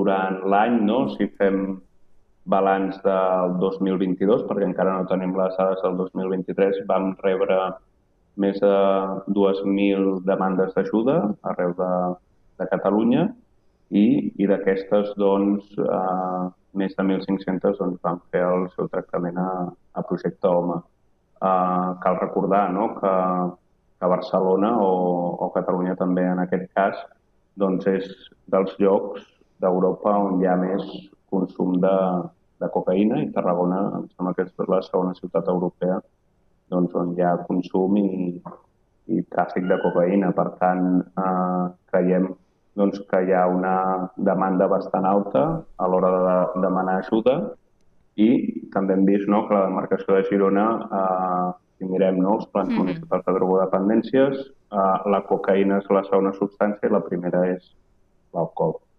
durant l'any, no? Si fem balanç del 2022, perquè encara no tenim les dades del 2023, vam rebre més de 2.000 demandes d'ajuda arreu de Catalunya i d'aquestes, doncs, més de 1.500 doncs, van fer el seu tractament a Projecte Home. Cal recordar, no?, que Barcelona o Catalunya també en aquest cas doncs és dels llocs d'Europa on hi ha més consum de cocaïna i Tarragona em sembla que és la segona ciutat europea doncs, on hi ha consum i tràfic de cocaïna. Per tant, creiem doncs, que hi ha una demanda bastant alta a l'hora de demanar ajuda i també hem vist, no?, que la demarcació de Girona, si mirem, no?, els plans municipals de drogodependències, la cocaïna és la segona substància i la primera és l'alcohol.